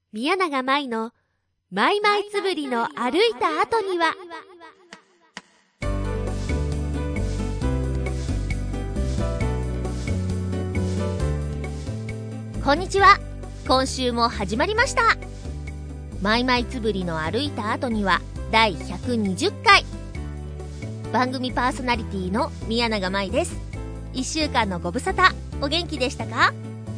宮永舞のマイマイつぶりの歩いた後には。こんにちは。今週も始まりました。マイマイつぶりの歩いた後には第120回。番組パーソナリティの宮永舞です。1週間のご無沙汰、お元気でしたか？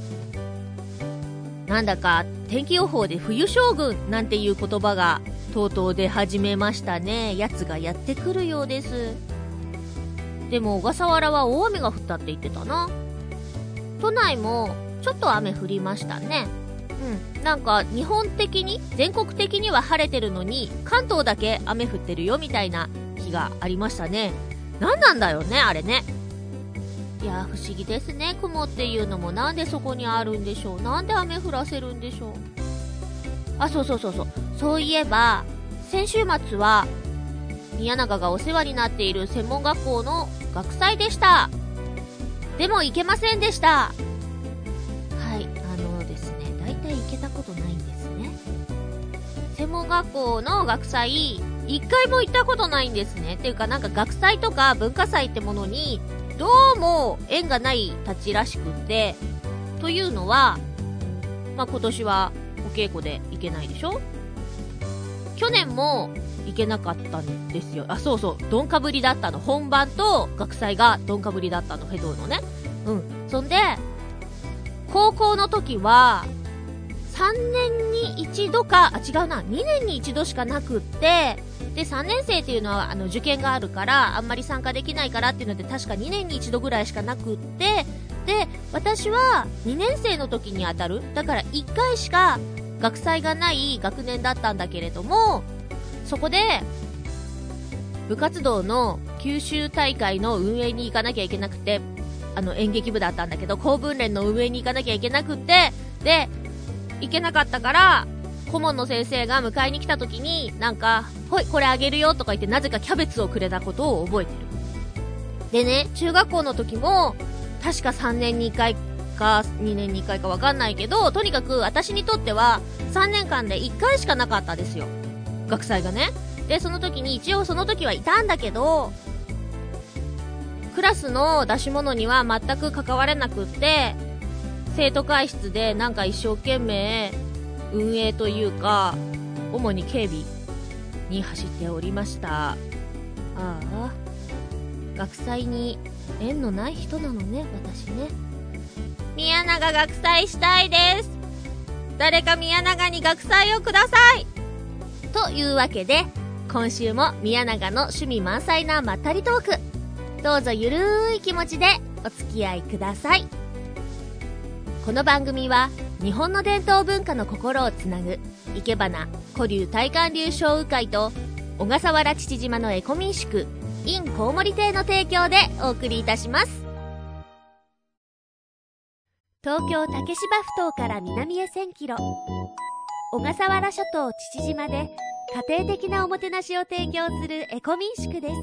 なんだか天気予報で冬将軍なんていう言葉がとうとう出始めましたね。やつがやってくるようです。でも小笠原は大雨が降ったって言ってたな。都内もちょっと雨降りましたね。なんか日本的に全国的には晴れてるのに関東だけ雨降ってるよみたいな日がありましたね。なんなんだよねあれね。いや不思議ですね。雲っていうのもなんでそこにあるんでしょう。なんで雨降らせるんでしょう。あ、そういえば先週末は宮永がお世話になっている専門学校の学祭でした。でも行けませんでした。はいですね、だいたい行けたことないんですね。専門学校の学祭一回も行ったことないんですね。っていうかなんか学祭とか文化祭ってものにどうも縁がないたちらしくって、というのは今年はお稽古で行けないでしょ。去年も行けなかったんですよ。どんかぶりだったの。本番と学祭がどんかぶりだったの。ヘドウのね。そんで高校の時は3年に一度か2年に一度しかなくって、で3年生っていうのは受験があるからあんまり参加できないからっていうので確か2年に一度ぐらいしかなくって、で私は2年生の時に当たる、だから1回しか学祭がない学年だったんだけれども、そこで部活動の九州大会の運営に行かなきゃいけなくて、演劇部だったんだけど校文連の運営に行かなきゃいけなくって、で行けなかったから顧問の先生が迎えに来た時になんかほいこれあげるよとか言ってなぜかキャベツをくれたことを覚えてる。でね、中学校の時も確か3年に1回か2年に1回か分かんないけど、とにかく私にとっては3年間で1回しかなかったですよ、学祭がね。でその時に一応その時はいたんだけどクラスの出し物には全く関われなくって、生徒会室でなんか一生懸命運営というか主に警備に走っておりました。学祭に縁のない人なのね私ね。宮永学祭したいです。誰か宮永に学祭をください。というわけで今週も宮永の趣味満載なまったりトーク、どうぞゆるい気持ちでお付き合いください。この番組は日本の伝統文化の心をつなぐいけばな古流大観流商雨会と小笠原父島のエコ民宿 in コウモリ亭の提供でお送りいたします。東京竹芝埠頭から南へ1000キロ、小笠原諸島父島で家庭的なおもてなしを提供するエコ民宿です。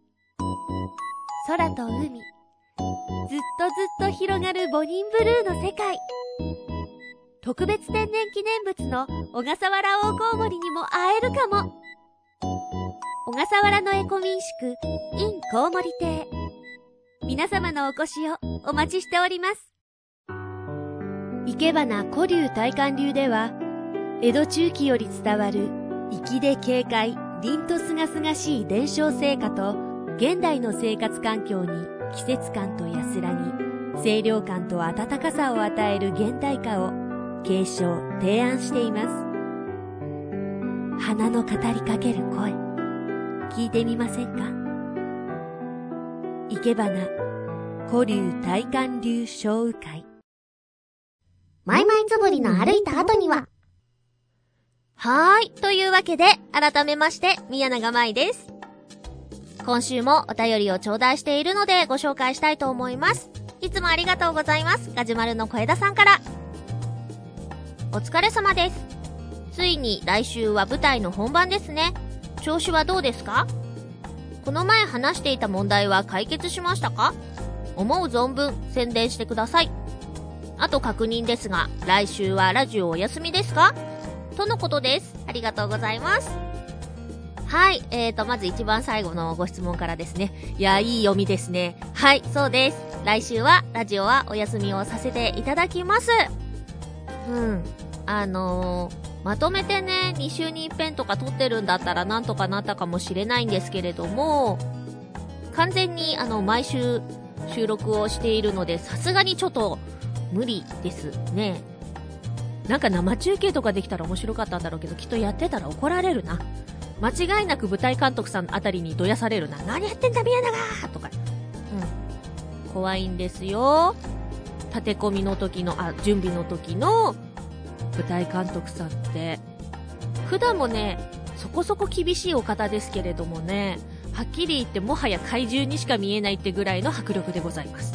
空と海、ずっと広がるボニンブルーの世界。特別天然記念物の小笠原大コウモリにも会えるかも。小笠原のエコ民宿 in コウモリ亭、皆様のお越しをお待ちしております。いけばな古流大観流では江戸中期より伝わる粋で軽快、凛とすがすがしい伝承成果と現代の生活環境に季節感と安らぎ、清涼感と温かさを与える現代化を継承・提案しています。花の語りかける声、聞いてみませんか？いけばな古流大観流商雨会。マイマイつぶりの歩いた後には。というわけで改めまして宮永舞です。今週もお便りを頂戴しているのでご紹介したいと思います。いつもありがとうございます。ガジュマルの小枝さんから。お疲れ様です。ついに来週は舞台の本番ですね。調子はどうですか？この前話していた問題は解決しましたか？思う存分宣伝してください。あと確認ですが、来週はラジオお休みですか？ とのことです。ありがとうございます。はい、まず一番最後のご質問からですね。いや、いい読みですね。はい、そうです。来週は、ラジオはお休みをさせていただきます。まとめてね、2週に1遍とか撮ってるんだったらなんとかなったかもしれないんですけれども、完全に毎週収録をしているので、さすがにちょっと無理ですね。なんか生中継とかできたら面白かったんだろうけど、きっとやってたら怒られるな。間違いなく舞台監督さんあたりにどやされるな。何やってんだ宮永とか。怖いんですよ。立て込みの時の、準備の時の舞台監督さんって。普段もね、そこそこ厳しいお方ですけれどもね、はっきり言ってもはや怪獣にしか見えないってぐらいの迫力でございます。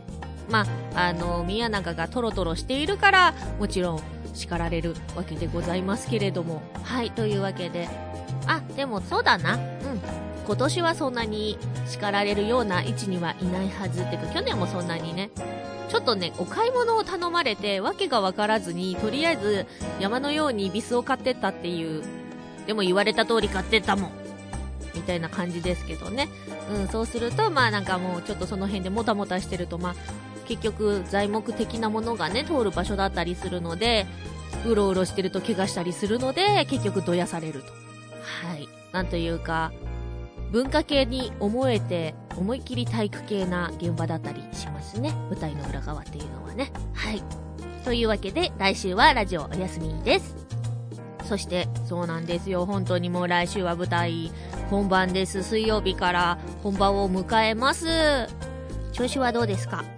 宮永がトロトロしているから、もちろん叱られるわけでございますけれども。はい、というわけで。でもそうだな。今年はそんなに叱られるような位置にはいないはずってか、去年もそんなにね、ちょっとね、お買い物を頼まれて、わけがわからずに、とりあえず山のようにビスを買ってったっていう、でも言われた通り買ってったもん。みたいな感じですけどね。そうすると、なんかもうちょっとその辺でもたもたしてると、結局材木的なものがね、通る場所だったりするので、うろうろしてると怪我したりするので、結局どやされると。はい。なんというか、文化系に思えて、思いっきり体育系な現場だったりしますね。舞台の裏側っていうのはね。はい。というわけで、来週はラジオお休みです。そして、そうなんですよ。本当にもう来週は舞台本番です。水曜日から本番を迎えます。調子はどうですか？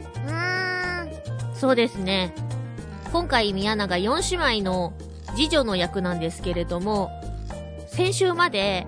そうですね。今回宮永4姉妹の次女の役なんですけれども、先週まで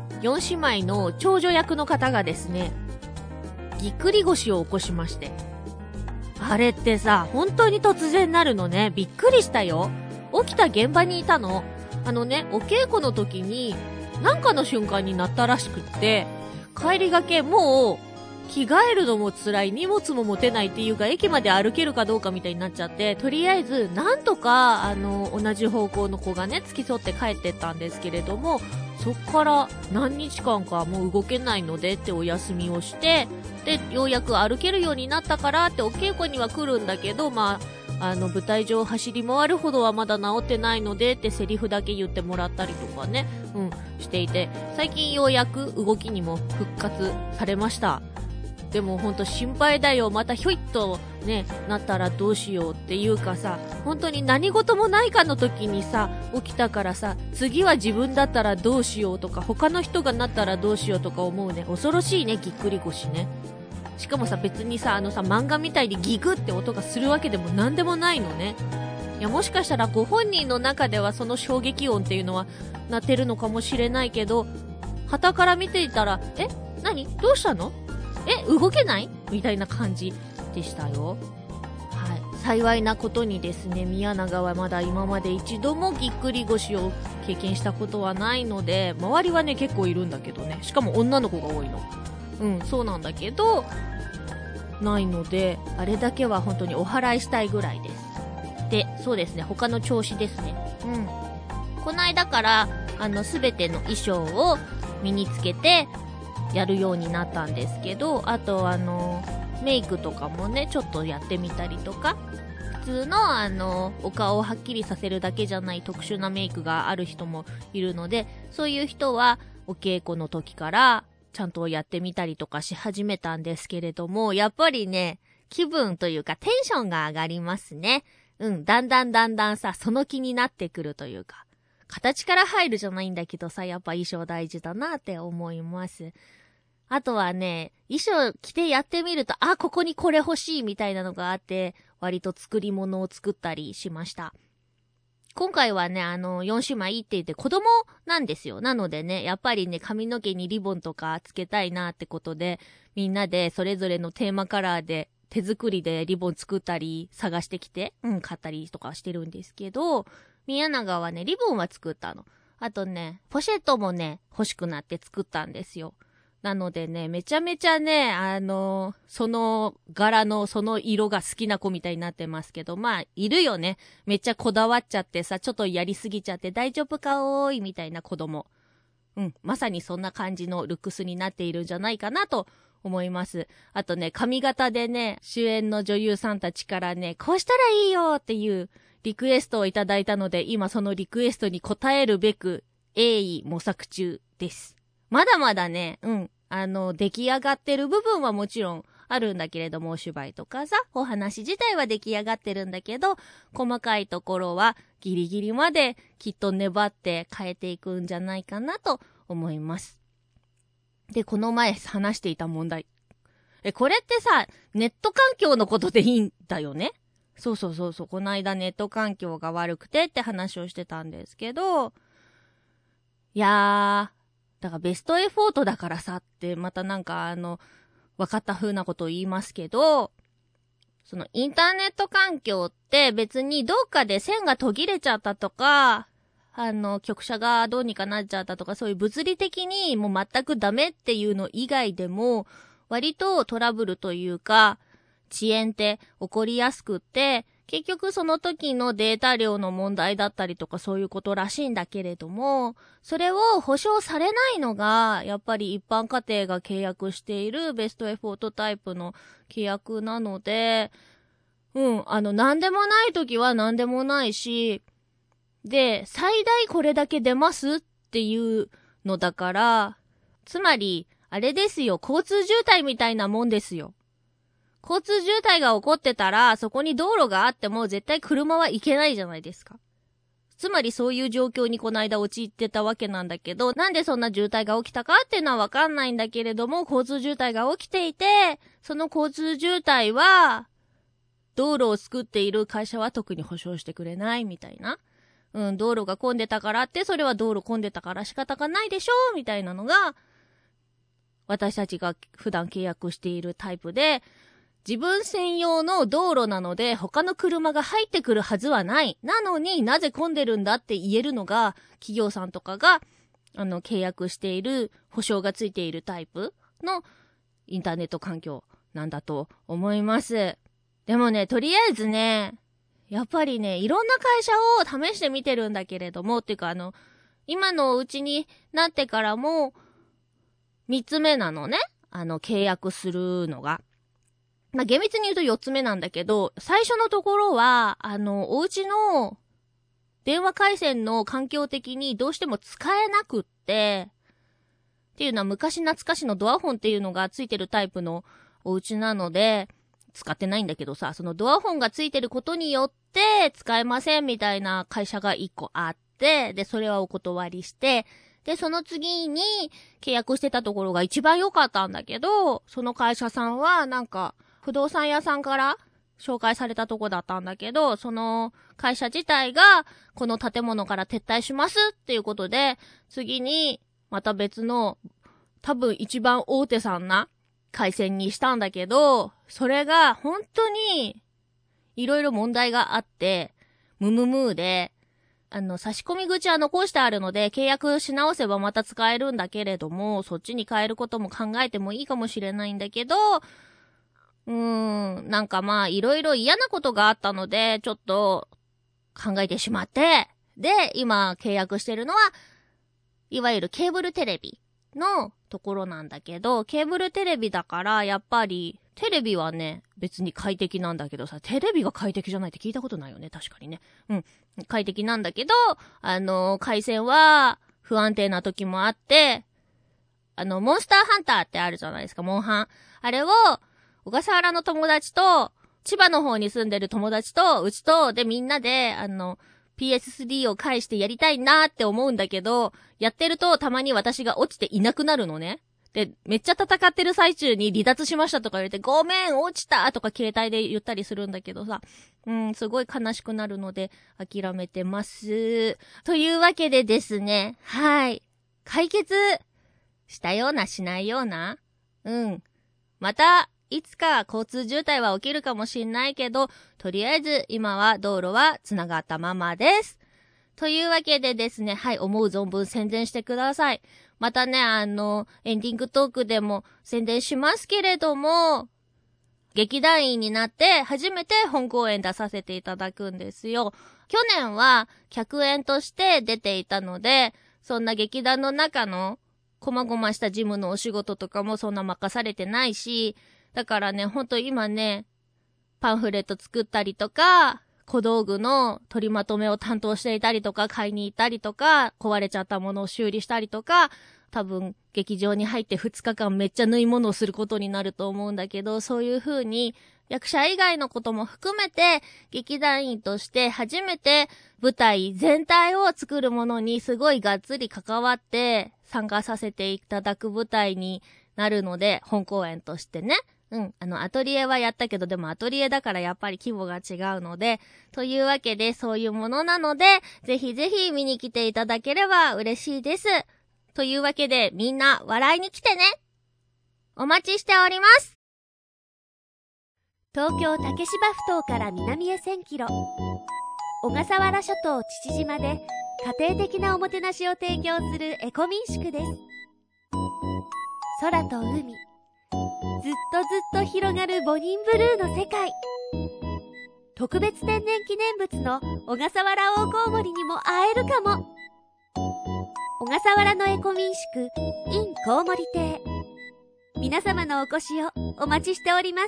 4姉妹の長女役の方がですね、ぎっくり腰を起こしまして。あれってさ、本当に突然なるのね。びっくりしたよ。起きた現場にいたの。お稽古の時に、なんかの瞬間になったらしくって、帰りがけ、もう、着替えるのも辛い、荷物も持てないっていうか、駅まで歩けるかどうかみたいになっちゃって、とりあえず、なんとか、同じ方向の子がね、付き添って帰ってったんですけれども、そっから何日間かもう動けないのでってお休みをして、で、ようやく歩けるようになったからってお稽古には来るんだけど、舞台上走り回るほどはまだ治ってないのでってセリフだけ言ってもらったりとかね、していて、最近ようやく動きにも復活されました。でもほんと心配だよ。またひょいっとね、なったらどうしようっていうかさ、本当に何事もないかの時にさ、起きたからさ、次は自分だったらどうしようとか、他の人がなったらどうしようとか思うね。恐ろしいね、ぎっくり腰ね。しかもさ、別にさ、漫画みたいにギグって音がするわけでもなんでもないのね。いや、もしかしたらご本人の中ではその衝撃音っていうのは鳴ってるのかもしれないけど、傍から見ていたら、何？どうしたの？動けない？みたいな感じでしたよ。はい。幸いなことにですね、宮永はまだ今まで一度もぎっくり腰を経験したことはないので、周りはね、結構いるんだけどね。しかも女の子が多いの。そうなんだけど、ないので、あれだけは本当にお祓いしたいぐらいです。で、そうですね、他の調子ですね。この間から、すべての衣装を身につけて、やるようになったんですけど、あとメイクとかもね、ちょっとやってみたりとか、普通のお顔をはっきりさせるだけじゃない特殊なメイクがある人もいるので、そういう人はお稽古の時からちゃんとやってみたりとかし始めたんですけれども、やっぱりね、気分というかテンションが上がりますね。だんだんさ、その気になってくるというか、形から入るじゃないんだけどさ、やっぱ衣装大事だなって思います。あとはね、衣装着てやってみると、ここにこれ欲しいみたいなのがあって、割と作り物を作ったりしました。今回はね、4姉妹って言って子供なんですよ。なのでね、やっぱりね、髪の毛にリボンとかつけたいなってことで、みんなでそれぞれのテーマカラーで手作りでリボン作ったり、探してきて、買ったりとかしてるんですけど、宮永はね、リボンは作ったの。あとね、ポシェットもね、欲しくなって作ったんですよ。 なのでね、めちゃめちゃね、その柄のその色が好きな子みたいになってますけど、まあ、いるよね。めっちゃこだわっちゃってさ、ちょっとやりすぎちゃって大丈夫かおーいみたいな子供。まさにそんな感じのルックスになっているんじゃないかなと思います。あとね、髪型でね、主演の女優さんたちからね、こうしたらいいよっていうリクエストをいただいたので、今そのリクエストに応えるべく、鋭意模索中です。まだまだね、出来上がってる部分はもちろんあるんだけれども、お芝居とかさ、お話自体は出来上がってるんだけど、細かいところはギリギリまできっと粘って変えていくんじゃないかなと思います。で、この前話していた問題。これってさ、ネット環境のことでいいんだよね？そう。この間ネット環境が悪くてって話をしてたんですけど、いやー、だからベストエフォートだからさってまたなんか分かった風なことを言いますけど、そのインターネット環境って別にどっかで線が途切れちゃったとか、局舎がどうにかなっちゃったとか、そういう物理的にもう全くダメっていうの以外でも、割とトラブルというか、遅延って起こりやすくって、結局その時のデータ量の問題だったりとかそういうことらしいんだけれども、それを保証されないのが、やっぱり一般家庭が契約しているベストエフォートタイプの契約なので、なんでもない時はなんでもないし、で、最大これだけ出ますっていうのだから、つまり、あれですよ、交通渋滞みたいなもんですよ。交通渋滞が起こってたら、そこに道路があっても絶対車は行けないじゃないですか。つまりそういう状況にこの間陥ってたわけなんだけど、なんでそんな渋滞が起きたかっていうのはわかんないんだけれども、交通渋滞が起きていて、その交通渋滞は、道路を作っている会社は特に保証してくれないみたいな。道路が混んでたからって、それは道路混んでたから仕方がないでしょみたいなのが、私たちが普段契約しているタイプで、自分専用の道路なので他の車が入ってくるはずはない。なのになぜ混んでるんだって言えるのが企業さんとかが契約している保証がついているタイプのインターネット環境なんだと思います。でもね、とりあえずね、やっぱりね、いろんな会社を試してみてるんだけれども、っていうか今のうちになってからも3つ目なのね。契約するのが。まあ、厳密に言うと4つ目なんだけど、最初のところは、お家の電話回線の環境的にどうしても使えなくって、っていうのは昔懐かしのドアホンっていうのがついてるタイプのお家なので、使ってないんだけどさ、そのドアホンがついてることによって使えませんみたいな会社が1個あって、で、それはお断りして、で、その次に契約してたところが一番良かったんだけど、その会社さんはなんか、不動産屋さんから紹介されたとこだったんだけど、その会社自体がこの建物から撤退しますっていうことで、次にまた別の多分一番大手さんな回線にしたんだけど、それが本当にいろいろ問題があって、ムムムーで、差し込み口は残してあるので、契約し直せばまた使えるんだけれども、そっちに変えることも考えてもいいかもしれないんだけど、なんかまあいろいろ嫌なことがあったので、ちょっと考えてしまって、で、今契約してるのは、いわゆるケーブルテレビのところなんだけど、ケーブルテレビだからやっぱり、テレビはね、別に快適なんだけどさ、テレビが快適じゃないって聞いたことないよね、確かにね。快適なんだけど、回線は不安定な時もあって、モンスターハンターってあるじゃないですか、モンハン。あれを、小笠原の友達と、千葉の方に住んでる友達と、うちと、でみんなで、PS3 を返してやりたいなーって思うんだけど、やってるとたまに私が落ちていなくなるのね。で、めっちゃ戦ってる最中に離脱しましたとか言われて、ごめん、落ちたとか携帯で言ったりするんだけどさ、すごい悲しくなるので、諦めてます。というわけでですね、はい。解決したようなしないような、また、いつか交通渋滞は起きるかもしんないけど、とりあえず今は道路は繋がったままです。 というわけでですね、はい、思う存分宣伝してください。またね、エンディングトークでも宣伝しますけれども、劇団員になって初めて本公演出させていただくんですよ。去年は客演として出ていたので、そんな劇団の中の細々した事務のお仕事とかもそんな任されてないし、だからね、ほんと今ね、パンフレット作ったりとか、小道具の取りまとめを担当していたりとか、買いに行ったりとか、壊れちゃったものを修理したりとか、多分劇場に入って2日間めっちゃ縫い物をすることになると思うんだけど、そういう風に役者以外のことも含めて劇団員として初めて舞台全体を作るものにすごいがっつり関わって参加させていただく舞台になるので、本公演としてね。アトリエはやったけど、でもアトリエだからやっぱり規模が違うので、というわけでそういうものなので、ぜひぜひ見に来ていただければ嬉しいです。というわけで、みんな笑いに来てね。お待ちしております。 東京竹芝埠頭から南へ1000キロ、小笠原諸島父島で家庭的なおもてなしを提供するエコ民宿です。空と海、ずっと広がるボニンブルーの世界。特別天然記念物の小笠原大コウモリにも会えるかも。小笠原のエコ民宿 in コウモリ亭、皆様のお越しをお待ちしております。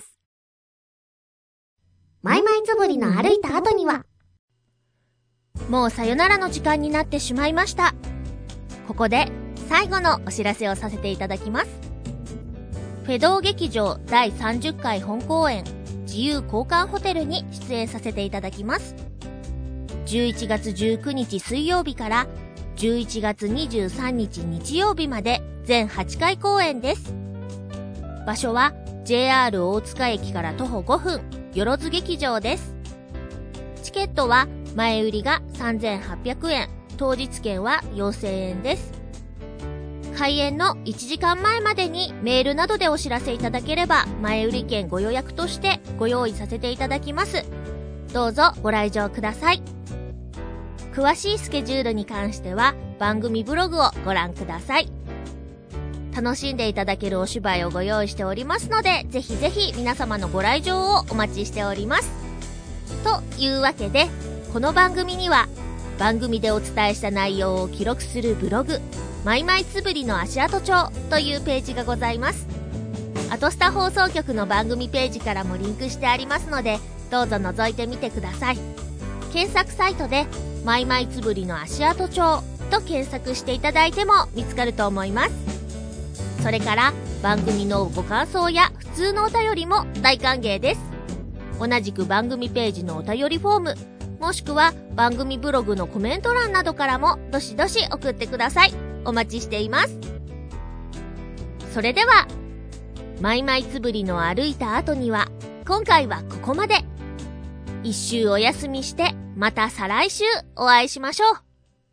マイマイつぶりの歩いた後には、 もうさよならの時間になってしまいました。ここで最後のお知らせをさせていただきます。フェドー劇場第30回本公演自由交換ホテルに出演させていただきます。11月19日水曜日から11月23日日曜日まで全8回公演です。場所は JR 大塚駅から徒歩5分、よろず劇場です。チケットは前売りが3800円、当日券は4000円です。開演の1時間前までにメールなどでお知らせいただければ前売り券ご予約としてご用意させていただきます。どうぞご来場ください。詳しいスケジュールに関しては番組ブログをご覧ください。楽しんでいただけるお芝居をご用意しておりますので、ぜひぜひ皆様のご来場をお待ちしております。というわけで、この番組には番組でお伝えした内容を記録するブログ、マイマイつぶりの足跡帳というページがございます。アトスタ放送局の番組ページからもリンクしてありますので、どうぞ覗いてみてください。検索サイトでマイマイつぶりの足跡帳と検索していただいても見つかると思います。それから番組のご感想や普通のお便りも大歓迎です。同じく番組ページのお便りフォーム、もしくは番組ブログのコメント欄などからもどしどし送ってください。お待ちしています。それでは、マイマイつぶりの歩いた後には、今回はここまで。一周お休みして、また再来週お会いしましょう。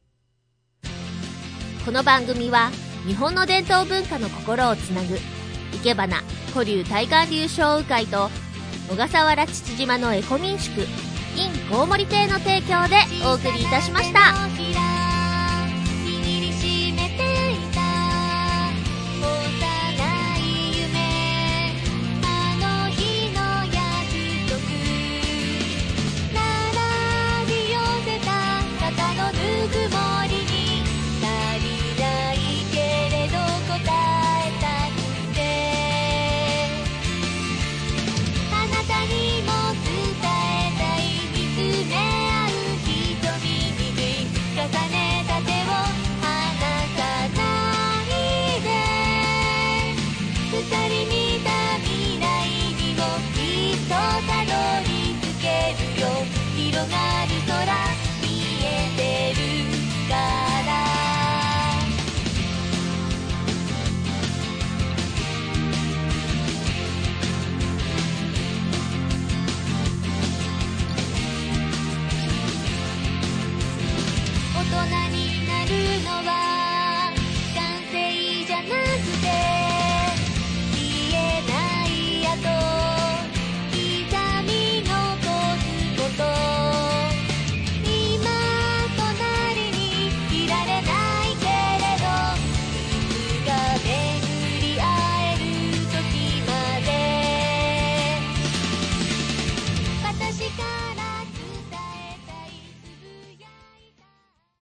この番組は、日本の伝統文化の心をつなぐ、いけばな古流大観流商雨会と、小笠原父島のエコ民宿、in コウモリ亭の提供でお送りいたしました。大人に